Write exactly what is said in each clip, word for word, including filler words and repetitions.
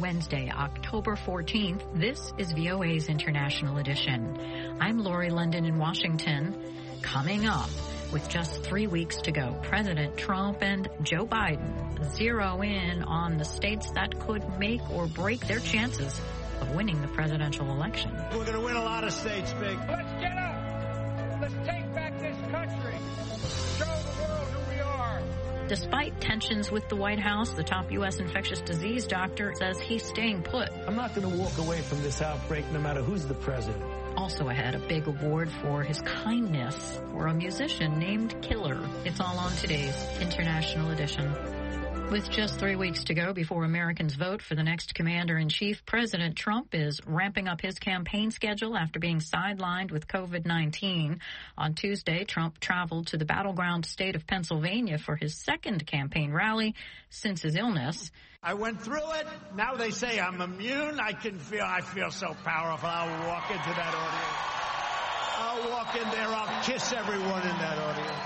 Wednesday, October fourteenth. This is V O A's International Edition. I'm Lori London in Washington. Coming up, with just three weeks to go, President Trump and Joe Biden zero in on the states that could make or break their chances of winning the presidential election. We're going to win a lot of states, Big. Let's get up. Let's take back this country. Show the world who we are. Despite tensions with the White House, the top U S infectious disease doctor says he's staying put. I'm not going to walk away from this outbreak no matter who's the president. Also ahead, a big award for his kindness for a musician named Killer. It's all on today's International Edition. With just three weeks to go before Americans vote for the next commander-in-chief, President Trump is ramping up his campaign schedule after being sidelined with covid nineteen. On Tuesday, Trump traveled to the battleground state of Pennsylvania for his second campaign rally since his illness. I went through it. Now they say I'm immune. I can feel, I feel so powerful. I'll walk into that audience. I'll walk in there. I'll kiss everyone in that audience.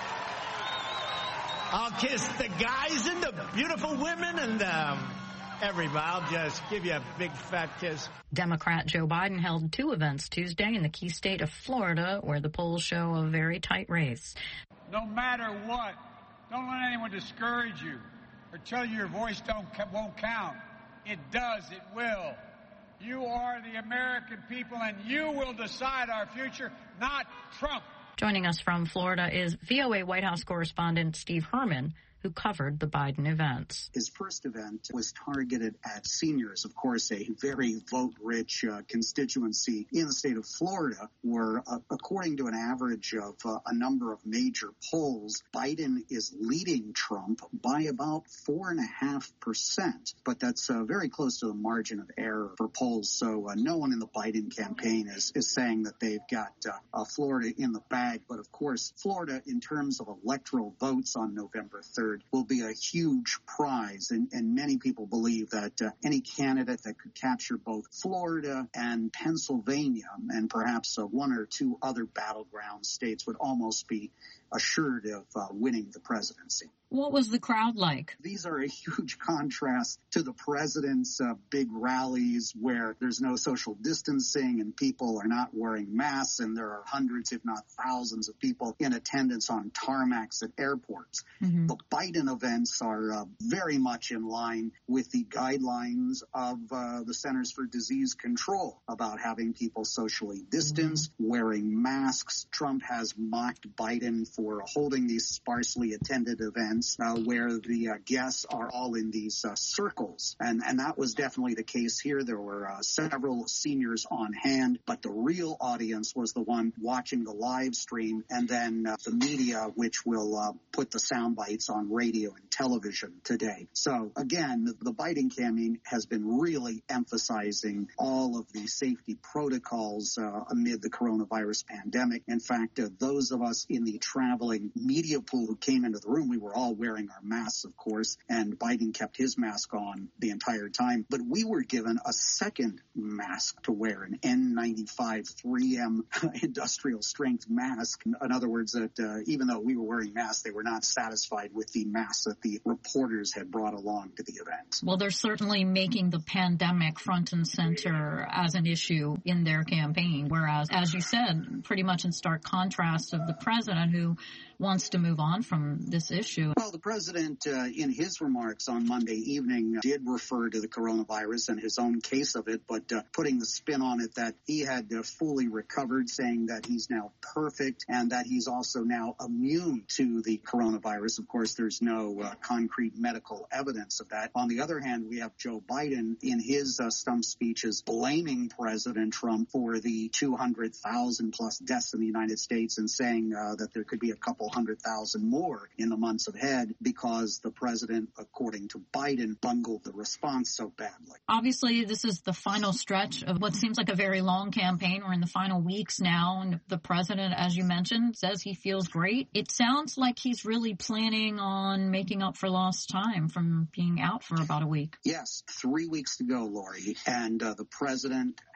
I'll kiss the guys and the beautiful women and um, everybody. I'll just give you a big fat kiss. Democrat Joe Biden held two events Tuesday in the key state of Florida, where the polls show a very tight race. No matter what, don't let anyone discourage you or tell you your voice don't won't count. It does. It will. You are the American people, and you will decide our future, not Trump. Joining us from Florida is V O A White House correspondent Steve Herman, who covered the Biden events. His first event was targeted at seniors, of course, a very vote-rich uh, constituency in the state of Florida, where, uh, according to an average of uh, a number of major polls, Biden is leading Trump by about four and a half percent. But that's uh, very close to the margin of error for polls. So uh, no one in the Biden campaign is, is saying that they've got uh, uh, Florida in the bag. But of course, Florida, in terms of electoral votes on November third, will be a huge prize, and, and many people believe that uh, any candidate that could capture both Florida and Pennsylvania and perhaps uh, one or two other battleground states would almost be assured of uh, winning the presidency. What was the crowd like? These are a huge contrast to the president's uh, big rallies where there's no social distancing and people are not wearing masks, and there are hundreds, if not thousands, of people in attendance on tarmacs at airports. Mm-hmm. The Biden events are uh, very much in line with the guidelines of uh, the Centers for Disease Control about having people socially distanced, mm-hmm. wearing masks. Trump has mocked Biden for holding these sparsely attended events. Uh, where the uh, guests are all in these uh, circles. And, and that was definitely the case here. There were uh, several seniors on hand, but the real audience was the one watching the live stream, and then uh, the media, which will uh, put the sound bites on radio and television today. So again, the, the Biden campaign has been really emphasizing all of the safety protocols uh, amid the coronavirus pandemic. In fact, uh, those of us in the traveling media pool who came into the room, we were all wearing our masks, of course, and Biden kept his mask on the entire time. But we were given a second mask to wear, an N ninety-five three M industrial strength mask. In other words, that uh, even though we were wearing masks, they were not satisfied with the masks that the reporters had brought along to the event. Well, they're certainly making the pandemic front and center as an issue in their campaign, whereas, as you said, pretty much in stark contrast of the president who wants to move on from this issue. Well, the president, uh, in his remarks on Monday evening, uh, did refer to the coronavirus and his own case of it, but uh, putting the spin on it that he had uh, fully recovered, saying that he's now perfect and that he's also now immune to the coronavirus. Of course, there's no uh, concrete medical evidence of that. On the other hand, we have Joe Biden in his uh, stump speeches blaming President Trump for the two hundred thousand plus deaths in the United States and saying uh, that there could be a couple hundred thousand more in the months ahead because the president, according to Biden, bungled the response so badly. Obviously, this is the final stretch of what seems like a very long campaign. We're in the final weeks now, and the president, as you mentioned, says he feels great. It sounds like he's really planning on making up for lost time from being out for about a week. Yes, three weeks to go, Lori, and uh, the president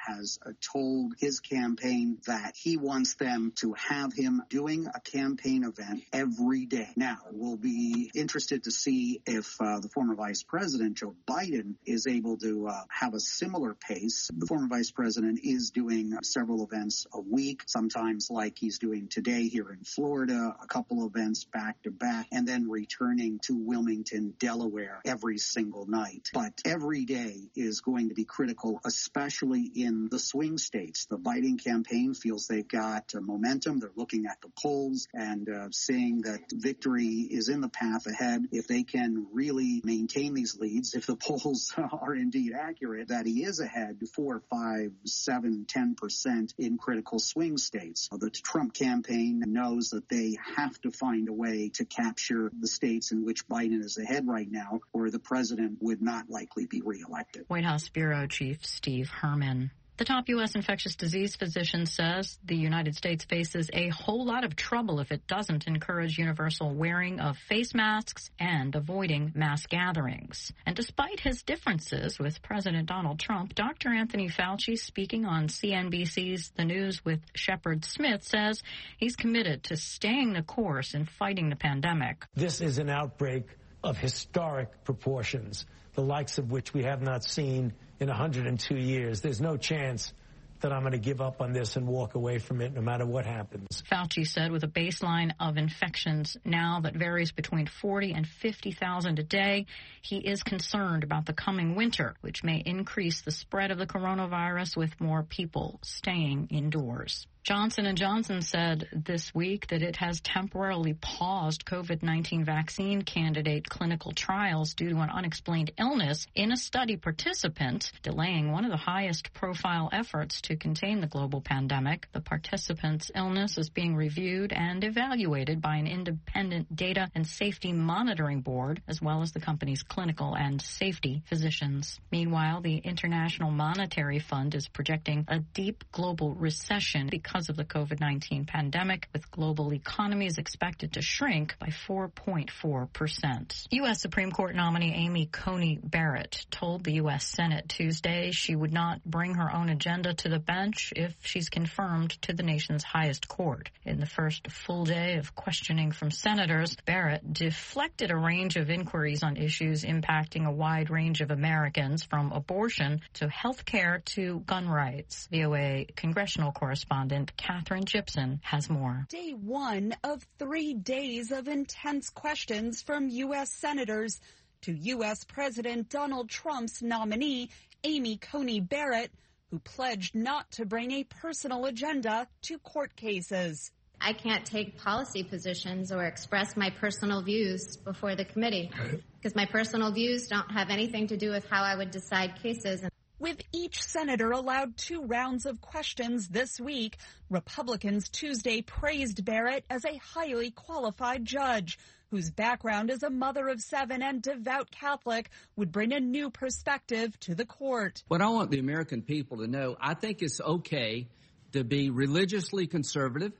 has uh, told his campaign that he wants them to have him doing a campaign event every day. Now, we'll be interested to see if uh, the former vice president, Joe Biden, is able to uh, have a similar pace. The former vice president is doing several events a week, sometimes like he's doing today here in Florida, a couple events back to back, and then returning to Wilmington, Delaware every single night. But every day is going to be critical, especially in the swing states. The Biden campaign feels they've got uh, momentum. They're looking at the polls and uh, seeing that victory is in the path ahead. If they can really maintain these leads, if the polls are indeed accurate, that he is ahead four, five, seven, ten percent in critical swing states. The Trump campaign knows that they have to find a way to capture the states in which Biden is ahead right now, or the president would not likely be reelected. White House Bureau Chief Steve Herman. The top U S infectious disease physician says the United States faces a whole lot of trouble if it doesn't encourage universal wearing of face masks and avoiding mass gatherings. And despite his differences with President Donald Trump, Doctor Anthony Fauci, speaking on C N B C's The News with Shepard Smith, says he's committed to staying the course in fighting the pandemic. This is an outbreak of historic proportions, the likes of which we have not seen in one hundred two years. There's no chance that I'm going to give up on this and walk away from it no matter what happens. Fauci said with a baseline of infections now that varies between forty and fifty thousand a day, he is concerned about the coming winter, which may increase the spread of the coronavirus with more people staying indoors. Johnson and Johnson said this week that it has temporarily paused COVID nineteen vaccine candidate clinical trials due to an unexplained illness in a study participant, delaying one of the highest profile efforts to contain the global pandemic. The participant's illness is being reviewed and evaluated by an independent data and safety monitoring board, as well as the company's clinical and safety physicians. Meanwhile, the International Monetary Fund is projecting a deep global recession because Because of the COVID nineteen pandemic, with global economies expected to shrink by four point four percent. U S Supreme Court nominee Amy Coney Barrett told the U S Senate Tuesday she would not bring her own agenda to the bench if she's confirmed to the nation's highest court. In the first full day of questioning from senators, Barrett deflected a range of inquiries on issues impacting a wide range of Americans, from abortion to health care to gun rights. V O A congressional correspondent Catherine Gibson has more. Day one of three days of intense questions from U S senators to U S President Donald Trump's nominee, Amy Coney Barrett, who pledged not to bring a personal agenda to court cases. I can't take policy positions or express my personal views before the committee because my personal views don't have anything to do with how I would decide cases. With each senator allowed two rounds of questions this week, Republicans Tuesday praised Barrett as a highly qualified judge, whose background as a mother of seven and devout Catholic would bring a new perspective to the court. What I want the American people to know, I think it's okay to be religiously conservative.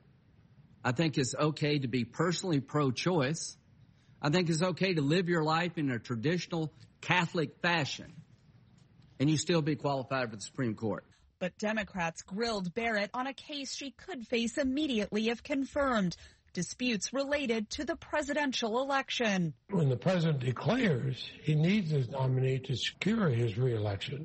I think it's okay to be personally pro-choice. I think it's okay to live your life in a traditional Catholic fashion, and you still be qualified for the Supreme Court. But Democrats grilled Barrett on a case she could face immediately if confirmed, disputes related to the presidential election. When the president declares, he needs his nominee to secure his reelection.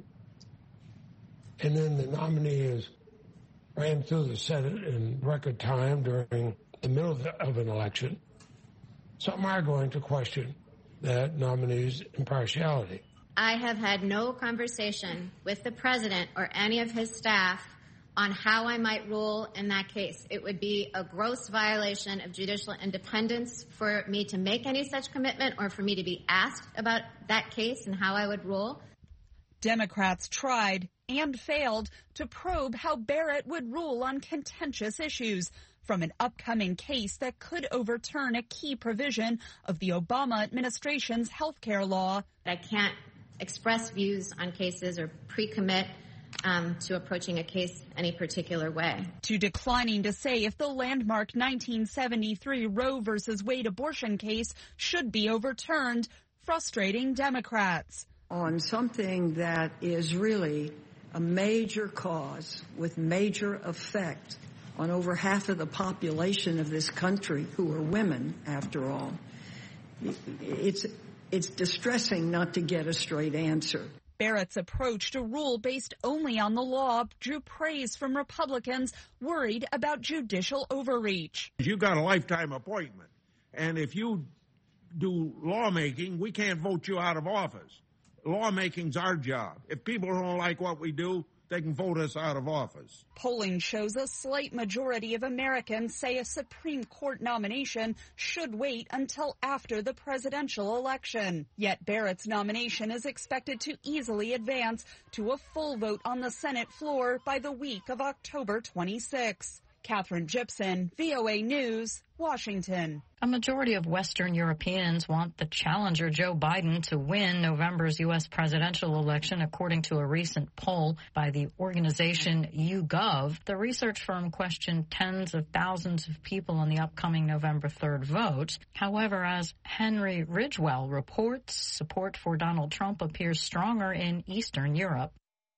And then the nominee is ran through the Senate in record time during the middle of, the, of an election. Some are going to question that nominee's impartiality. I have had no conversation with the president or any of his staff on how I might rule in that case. It would be a gross violation of judicial independence for me to make any such commitment or for me to be asked about that case and how I would rule. Democrats tried and failed to probe how Barrett would rule on contentious issues, from an upcoming case that could overturn a key provision of the Obama administration's health care law. I can't express views on cases or pre-commit um, to approaching a case any particular way. To declining to say if the landmark nineteen seventy-three Roe versus Wade abortion case should be overturned, frustrating Democrats. On something that is really a major cause with major effect on over half of the population of this country, who are women, after all. It's, it's distressing not to get a straight answer. Barrett's approach to rule based only on the law drew praise from Republicans worried about judicial overreach. You've got a lifetime appointment, and if you do lawmaking, we can't vote you out of office. Lawmaking's our job. If people don't like what we do, they can vote us out of office. Polling shows a slight majority of Americans say a Supreme Court nomination should wait until after the presidential election. Yet Barrett's nomination is expected to easily advance to a full vote on the Senate floor by the week of October twenty-sixth. Catherine Gibson, V O A News, Washington. A majority of Western Europeans want the challenger Joe Biden to win November's U S presidential election, according to a recent poll by the organization YouGov. The research firm questioned tens of thousands of people in the upcoming November third vote. However, as Henry Ridgewell reports, support for Donald Trump appears stronger in Eastern Europe.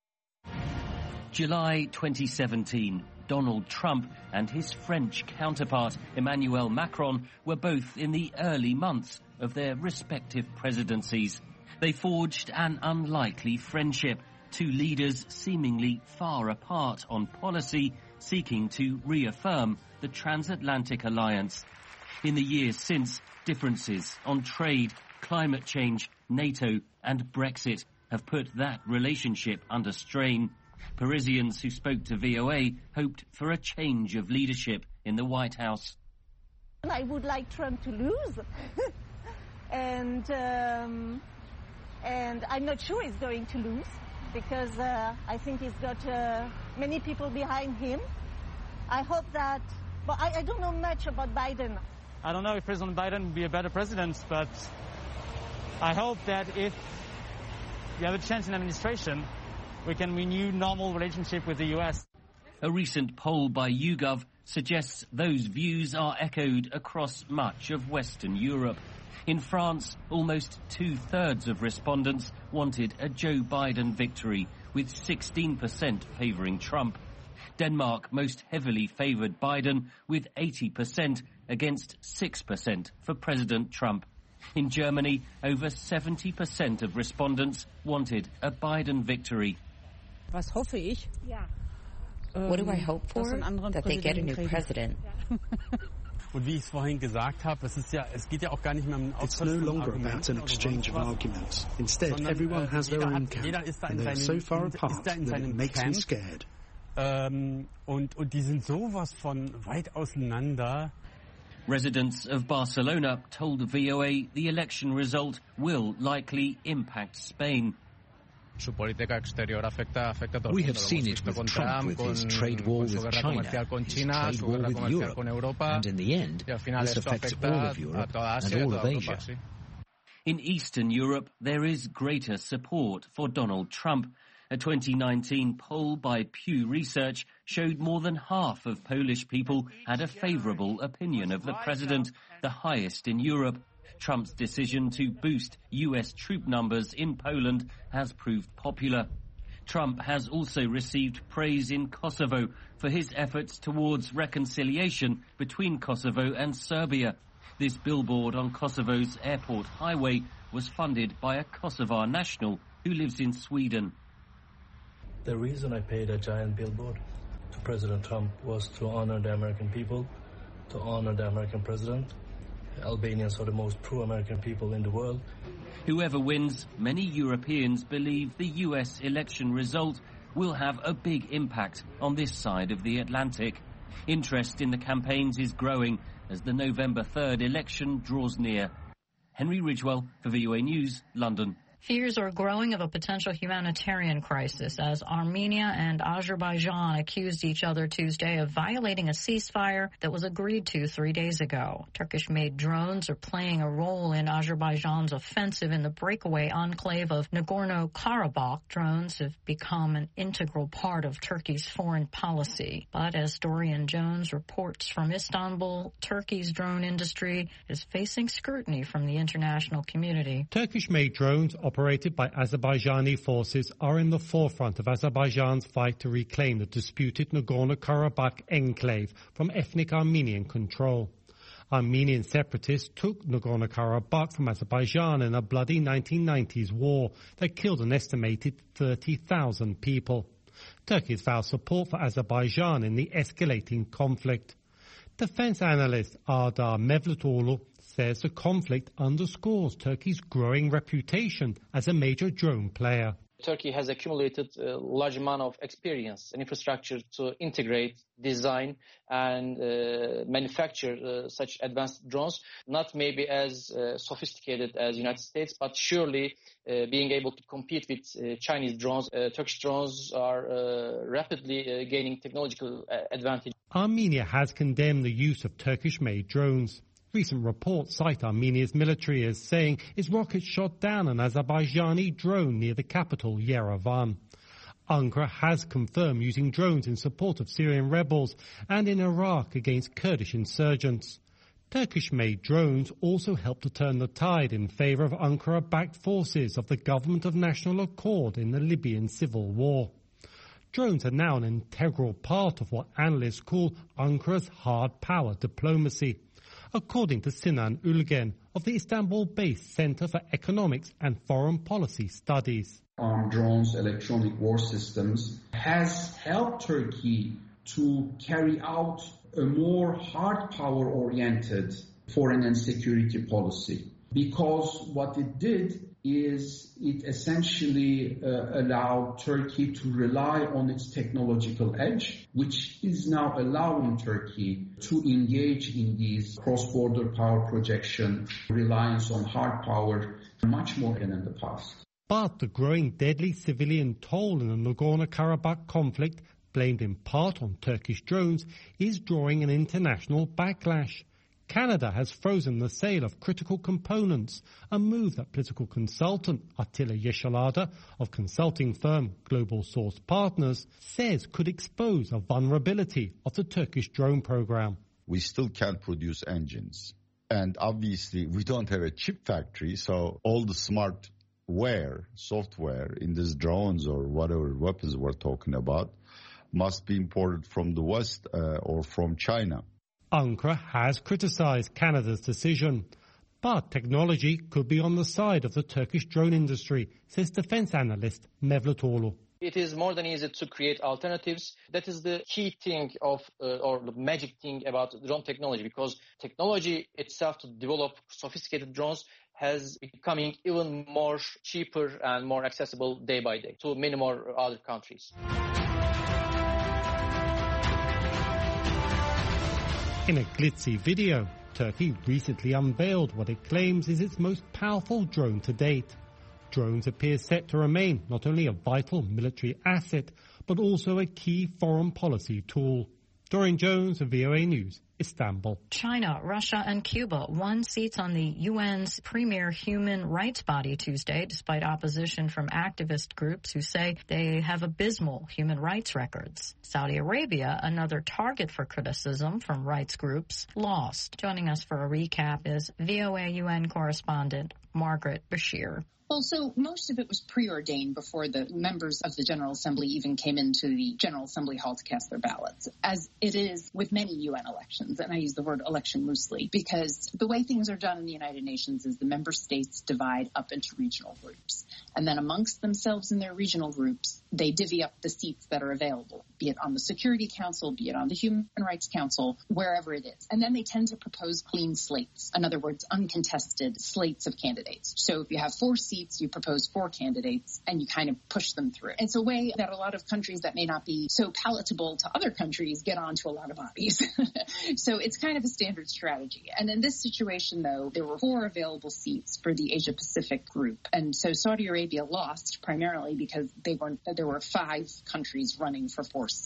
July twenty seventeen. Donald Trump and his French counterpart, Emmanuel Macron, were both in the early months of their respective presidencies. They forged an unlikely friendship, two leaders seemingly far apart on policy, seeking to reaffirm the transatlantic alliance. In the years since, differences on trade, climate change, NATO and Brexit have put that relationship under strain. Parisians who spoke to V O A hoped for a change of leadership in the White House. I would like Trump to lose, and um, and I'm not sure he's going to lose, because uh, I think he's got uh, many people behind him. I hope that, but I, I don't know much about Biden. I don't know if President Biden will be a better president, but I hope that if we have a chance in administration, we can renew normal relationship with the U S. A recent poll by YouGov suggests those views are echoed across much of Western Europe. In France, almost two-thirds of respondents wanted a Joe Biden victory, with sixteen percent favouring Trump. Denmark most heavily favoured Biden, with eighty percent against six percent for President Trump. In Germany, over seventy percent of respondents wanted a Biden victory. Was hoffe ich? What do I hope for? That they get a new president. Und wie ich es vorhin gesagt habe, es ist ja, es geht ja auch gar nicht mehr um It's no longer about an exchange of arguments. Instead, everyone has their own camp, and they are so far apart that it makes me scared. Ähm, und, und die sind sowas von weit auseinander. Residents of Barcelona told V O A the election result will likely impact Spain. We have seen it with Trump, with his trade war with China, his trade war with Europe, and in the end, this affects all of Europe and all of Asia. In Eastern Europe, there is greater support for Donald Trump. A twenty nineteen poll by Pew Research showed more than half of Polish people had a favourable opinion of the president, the highest in Europe. Trump's decision to boost U S troop numbers in Poland has proved popular. Trump has also received praise in Kosovo for his efforts towards reconciliation between Kosovo and Serbia. This billboard on Kosovo's airport highway was funded by a Kosovar national who lives in Sweden. The reason I paid a giant billboard to President Trump was to honor the American people, to honor the American president. Albanians are the most pro-American people in the world. Whoever wins, many Europeans believe the U S election result will have a big impact on this side of the Atlantic. Interest in the campaigns is growing as the November third election draws near. Henry Ridgewell for V O A News, London. Fears are growing of a potential humanitarian crisis as Armenia and Azerbaijan accused each other Tuesday of violating a ceasefire that was agreed to three days ago. Turkish-made drones are playing a role in Azerbaijan's offensive in the breakaway enclave of Nagorno-Karabakh. Drones have become an integral part of Turkey's foreign policy. But as Dorian Jones reports from Istanbul, Turkey's drone industry is facing scrutiny from the international community. Turkish-made drones are operated by Azerbaijani forces are in the forefront of Azerbaijan's fight to reclaim the disputed Nagorno-Karabakh enclave from ethnic Armenian control. Armenian separatists took Nagorno-Karabakh from Azerbaijan in a bloody nineteen nineties war that killed an estimated thirty thousand people. Turkey's vowed support for Azerbaijan in the escalating conflict. Defense analyst Ardar Mevletoğlu says the conflict underscores Turkey's growing reputation as a major drone player. Turkey has accumulated a large amount of experience and infrastructure to integrate, design, and uh, manufacture uh, such advanced drones, not maybe as uh, sophisticated as the United States, but surely uh, being able to compete with uh, Chinese drones. Uh, Turkish drones are uh, rapidly uh, gaining technological uh, advantage. Armenia has condemned the use of Turkish-made drones. Recent reports cite Armenia's military as saying its rockets shot down an Azerbaijani drone near the capital, Yerevan. Ankara has confirmed using drones in support of Syrian rebels and in Iraq against Kurdish insurgents. Turkish-made drones also helped to turn the tide in favour of Ankara-backed forces of the Government of National Accord in the Libyan civil war. Drones are now an integral part of what analysts call Ankara's hard power diplomacy, according to Sinan Ülgen of the Istanbul-based Center for Economics and Foreign Policy Studies. Armed drones, electronic war systems has helped Turkey to carry out a more hard power-oriented foreign and security policy, because what it did is it essentially uh, allowed Turkey to rely on its technological edge, which is now allowing Turkey to engage in these cross-border power projection, reliance on hard power, much more than in the past. But the growing deadly civilian toll in the Nagorno-Karabakh conflict, blamed in part on Turkish drones, is drawing an international backlash. Canada has frozen the sale of critical components, a move that political consultant Attila Yeşilada of consulting firm Global Source Partners says could expose a vulnerability of the Turkish drone program. We still can't produce engines. And obviously we don't have a chip factory, so all the smartware, software in these drones or whatever weapons we're talking about must be imported from the West uh, or from China. Ankara has criticised Canada's decision, but technology could be on the side of the Turkish drone industry, says defence analyst Mevletoğlu. It is more than easy to create alternatives. That is the key thing of, uh, or the magic thing about drone technology, because technology itself to develop sophisticated drones has becoming even more cheaper and more accessible day by day to many more other countries. In a glitzy video, Turkey recently unveiled what it claims is its most powerful drone to date. Drones appear set to remain not only a vital military asset, but also a key foreign policy tool. Doreen Jones of V O A News, Istanbul. China, Russia, and Cuba won seats on the U N's premier human rights body Tuesday, despite opposition from activist groups who say they have abysmal human rights records. Saudi Arabia, another target for criticism from rights groups, lost. Joining us for a recap is V O A U N correspondent Margaret Bashir. Well, so most of it was preordained before the members of the General Assembly even came into the General Assembly hall to cast their ballots, as it is with many U N elections. And I use the word election loosely because the way things are done in the United Nations is the member states divide up into regional groups. And then amongst themselves in their regional groups, they divvy up the seats that are available, be it on the Security Council, be it on the Human Rights Council, wherever it is. And then they tend to propose clean slates. In other words, uncontested slates of candidates. So if you have four seats, you propose four candidates and you kind of push them through. It's a way that a lot of countries that may not be so palatable to other countries get onto a lot of bodies. So it's kind of a standard strategy. And in this situation, though, there were four available seats for the Asia Pacific group. And so Saudi Arabia lost primarily because they weren't, there were five countries running for four seats.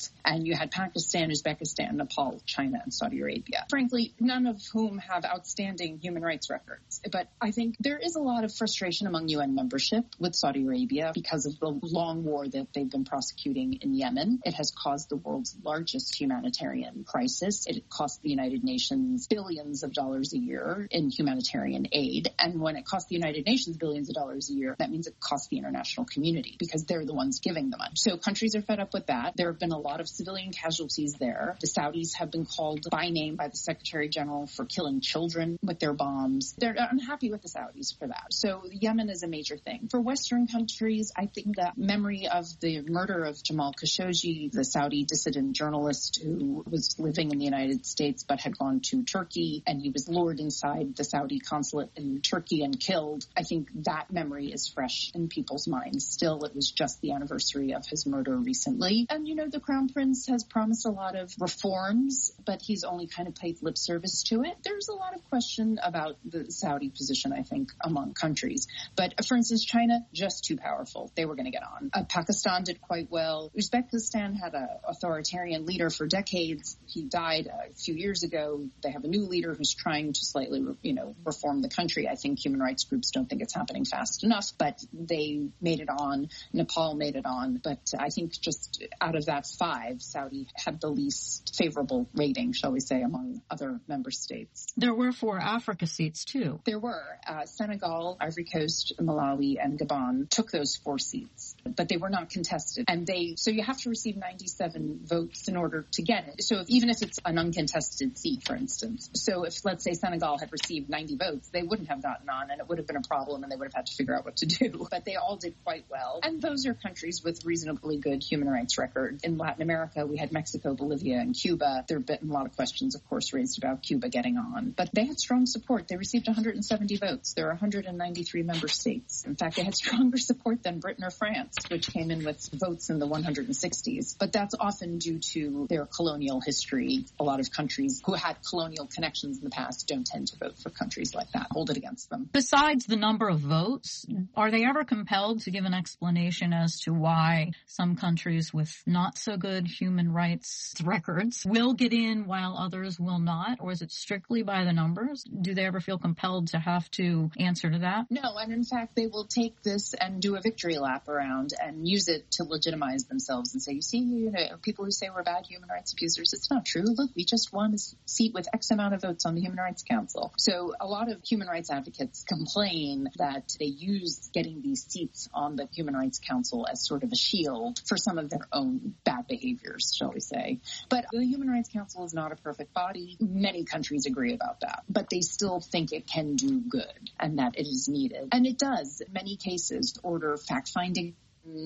East. And you had Pakistan, Uzbekistan, Nepal, China, and Saudi Arabia. Frankly, none of whom have outstanding human rights records. But I think there is a lot of frustration among U N membership with Saudi Arabia because of the long war that they've been prosecuting in Yemen. It has caused the world's largest humanitarian crisis. It cost the United Nations billions of dollars a year in humanitarian aid. And when it costs the United Nations billions of dollars a year, that means it costs the international community because they're the ones giving the money. So countries are fed up with that. There have been a lot of civilian casualties there. The Saudis have been called by name by the Secretary General for killing children with their bombs. They're unhappy with the Saudis for that. So Yemen is a major thing. For Western countries, I think that memory of the murder of Jamal Khashoggi, the Saudi dissident journalist who was living in the United States but had gone to Turkey, and he was lured inside the Saudi consulate in Turkey and killed. I think that memory is fresh in people's minds. Still, it was just the anniversary of his murder recently. And, you know, the Crown Prince has promised a lot of reforms, but he's only kind of paid lip service to it. There's a lot of question about the Saudi position, I think, among countries. But, for instance, China, just too powerful. They were going to get on. Uh, Pakistan did quite well. Uzbekistan had an authoritarian leader for decades. He died a few years ago. They have a new leader who's trying to slightly, you know, reform the country. I think human rights groups don't think it's happening fast enough, but they made it on. Nepal made it on. But I think just out of that five, Saudi had the least favorable rating, shall we say, among other member states. There were four Africa seats, too. There were. Uh, Senegal, Ivory Coast, Malawi, and Gabon took those four seats, but they were not contested. And they, so you have to receive ninety-seven votes in order to get it. So if, even if it's an uncontested seat, for instance. So if, let's say, Senegal had received ninety votes, they wouldn't have gotten on, and it would have been a problem, and they would have had to figure out what to do. But they all did quite well. And those are countries with reasonably good human rights record. In Latin America, we had Mexico, Bolivia, and Cuba. There have been a lot of questions, of course, raised about Cuba getting on. But they had strong support. They received one hundred seventy votes. There are one hundred ninety-three member states. In fact, they had stronger support than Britain or France, which came in with votes in the one hundred sixties. But that's often due to their colonial history. A lot of countries who had colonial connections in the past don't tend to vote for countries like that, hold it against them. Besides the number of votes, are they ever compelled to give an explanation as to why some countries with not so good human rights records will get in while others will not? Or is it strictly by the numbers? Do they ever feel compelled to have to answer to that? No, and in fact, they will take this and do a victory lap around and use it to legitimize themselves and say, you see, you know, people who say we're bad human rights abusers, it's not true. Look, we just won a seat with X amount of votes on the Human Rights Council. So a lot of human rights advocates complain that they use getting these seats on the Human Rights Council as sort of a shield for some of their own bad behaviors, shall we say. But the Human Rights Council is not a perfect body. Many countries agree about that, but they still think it can do good and that it is needed. And it does, in many cases, order fact-finding,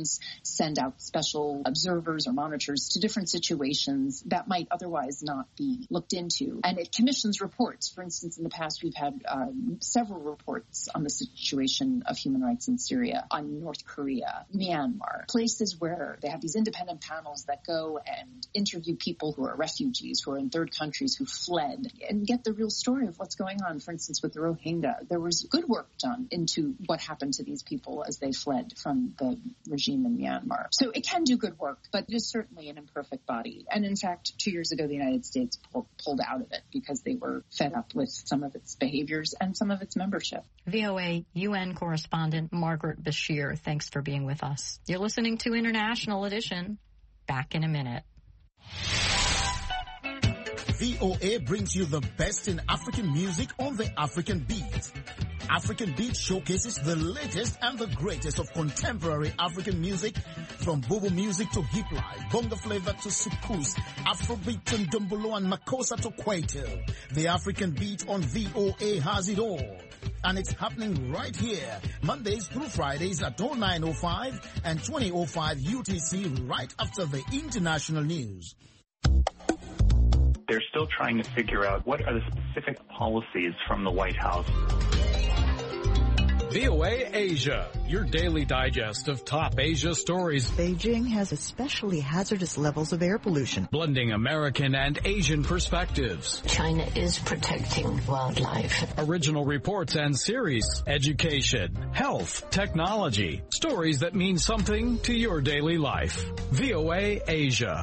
send out special observers or monitors to different situations that might otherwise not be looked into. And it commissions reports. For instance, in the past, we've had um, several reports on the situation of human rights in Syria, on North Korea, Myanmar, places where they have these independent panels that go and interview people who are refugees, who are in third countries, who fled, and get the real story of what's going on. For instance, with the Rohingya, there was good work done into what happened to these people as they fled from the regime in Myanmar. So it can do good work, but it is certainly an imperfect body. And in fact, two years ago, the United States pulled, pulled out of it because they were fed up with some of its behaviors and some of its membership. V O A U N correspondent Margaret Bashir, thanks for being with us. You're listening to International Edition. Back in a minute. V O A brings you the best in African music on the African Beat. African Beat showcases the latest and the greatest of contemporary African music, from Bobo music to hip life, bongo flavor to soukous, Afrobeat and Dumbolo and Makossa to Kwaito. The African Beat on V O A has it all. And it's happening right here, Mondays through Fridays at oh nine oh five and twenty oh five U T C, right after the international news. They're still trying to figure out what are the specific policies from the White House. V O A Asia, your daily digest of top Asia stories. Beijing has especially hazardous levels of air pollution. Blending American and Asian perspectives. China is protecting wildlife. Original reports and series. Education, health, technology. Stories that mean something to your daily life. V O A Asia.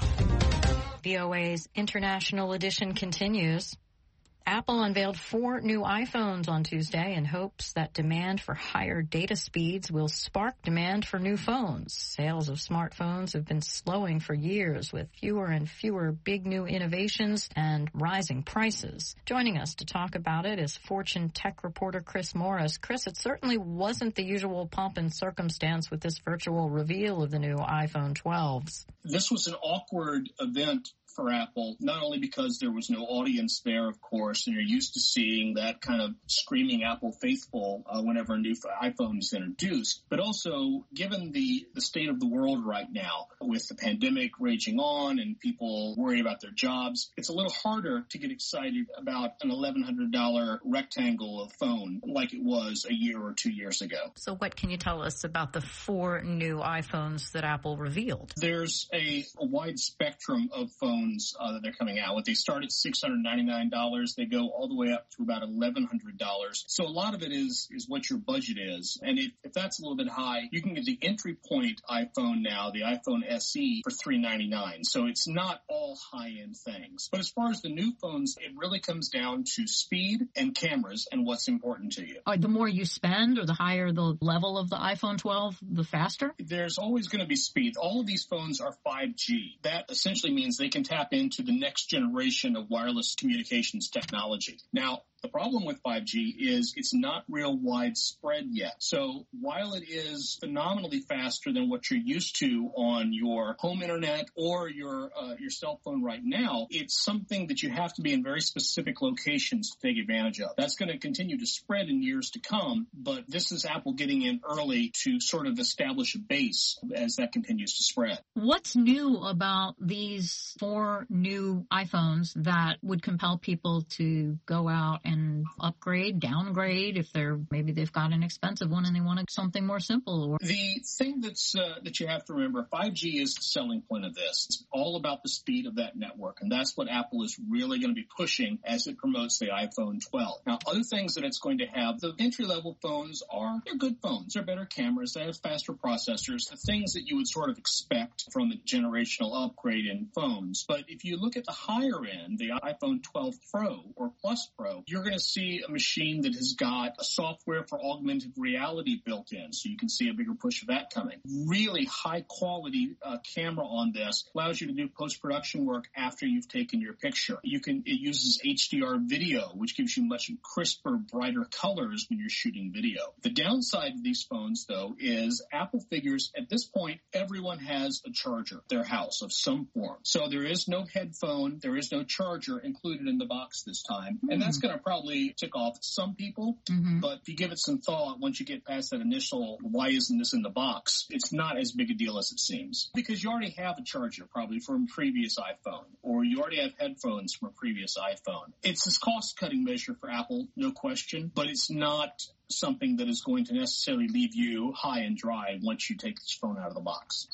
V O A's International Edition continues. Apple unveiled four new iPhones on Tuesday in hopes that demand for higher data speeds will spark demand for new phones. Sales of smartphones have been slowing for years with fewer and fewer big new innovations and rising prices. Joining us to talk about it is Fortune tech reporter Chris Morris. Chris, it certainly wasn't the usual pomp and circumstance with this virtual reveal of the new iPhone twelves. This was an awkward event for Apple, not only because there was no audience there, of course, and you're used to seeing that kind of screaming Apple faithful uh, whenever a new iPhone is introduced, but also given the, the state of the world right now with the pandemic raging on and people worried about their jobs, it's a little harder to get excited about an eleven hundred dollars rectangle of phone like it was a year or two years ago. So what can you tell us about the four new iPhones that Apple revealed? There's a, a wide spectrum of phones Uh, that they're coming out with. They start at six hundred ninety-nine dollars. They go all the way up to about eleven hundred dollars. So a lot of it is is what your budget is. And if, if that's a little bit high, you can get the entry point iPhone now, the iPhone S E, for three hundred ninety-nine dollars. So it's not all high-end things. But as far as the new phones, it really comes down to speed and cameras and what's important to you. Uh, the more you spend or the higher the level of the iPhone twelve, the faster? There's always going to be speed. All of these phones are five G. That essentially means they can tap into the next generation of wireless communications technology. Now, the problem with five G is it's not real widespread yet. So while it is phenomenally faster than what you're used to on your home internet or your uh, your cell phone right now, it's something that you have to be in very specific locations to take advantage of. That's going to continue to spread in years to come, but this is Apple getting in early to sort of establish a base as that continues to spread. What's new about these four new iPhones that would compel people to go out and and upgrade, downgrade if they're maybe they've got an expensive one and they want something more simple? Or the thing that's uh, that you have to remember, five G is the selling point of this. It's all about the speed of that network, and that's what Apple is really going to be pushing as it promotes the iPhone twelve. Now, other things that it's going to have, the entry-level phones are they're good phones. They're better cameras. They have faster processors. The things that you would sort of expect from a generational upgrade in phones. But if you look at the higher end, the iPhone twelve Pro or Plus Pro, you're going to see a machine that has got a software for augmented reality built in, so you can see a bigger push of that coming. Really high quality uh, camera on this allows you to do post-production work after you've taken your picture. You can it uses H D R video, which gives you much crisper, brighter colors when you're shooting video. The downside of these phones, though, is Apple figures at this point everyone has a charger at their house of some form. So there is no headphone, there is no charger included in the box this time, mm-hmm. and that's going to probably tick off some people, mm-hmm. but if you give it some thought, once you get past that initial, why isn't this in the box, it's not as big a deal as it seems. Because you already have a charger probably from a previous iPhone, or you already have headphones from a previous iPhone. It's this cost-cutting measure for Apple, no question, but it's not something that is going to necessarily leave you high and dry once you take this phone out of the box.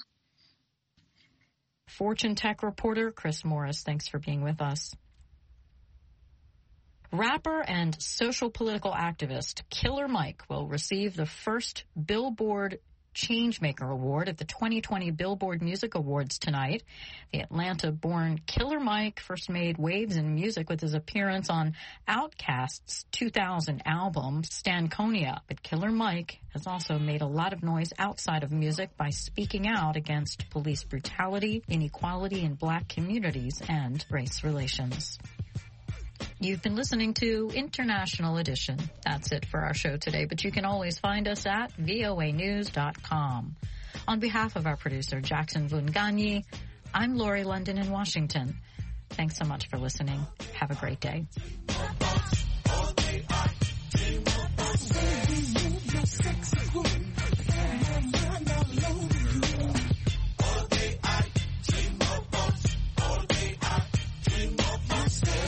Fortune tech reporter Chris Morris, thanks for being with us. Rapper and social political activist Killer Mike will receive the first Billboard Changemaker Award at the twenty twenty Billboard Music Awards tonight. The Atlanta-born Killer Mike first made waves in music with his appearance on Outkast's two thousand album, Stankonia. But Killer Mike has also made a lot of noise outside of music by speaking out against police brutality, inequality in black communities, and race relations. You've been listening to International Edition. That's it for our show today, but you can always find us at V O A news dot com. On behalf of our producer, Jackson Vunganyi, I'm Lori London in Washington. Thanks so much for listening. Have a great day.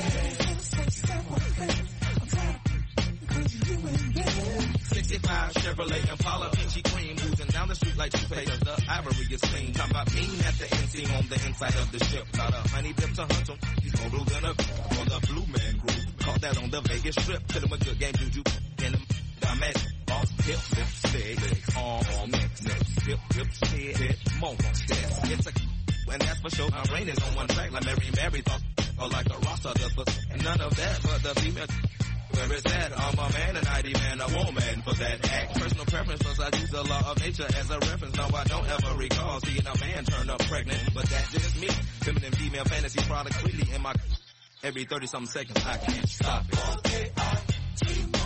sixty-five Chevrolet Impala, peachy cream, oozing down the street like toothpaste. Cause the ivory is clean. Talk about mean at the end scene on the inside of the ship. Got a honey dip to hunt 'em. These photos in a for the Blue Man Group. Caught that on the Vegas Strip. Till them a good game, juju. And them dumbass boss, hip, hip, stick, legs, arm, neck, neck, hip, hip, head, head, more, chest. It's a and that's for sure. My brain is on one track like Mary Mary thought. Or like a roster does, but none of that. But the female, where is that? I'm a man and I demand a woman for that act. Personal preference, plus I use the law of nature as a reference. No, I don't ever recall seeing a man turn up pregnant, but that's just me. Feminine female fantasy product quickly in my every thirty something seconds. I can't stop it.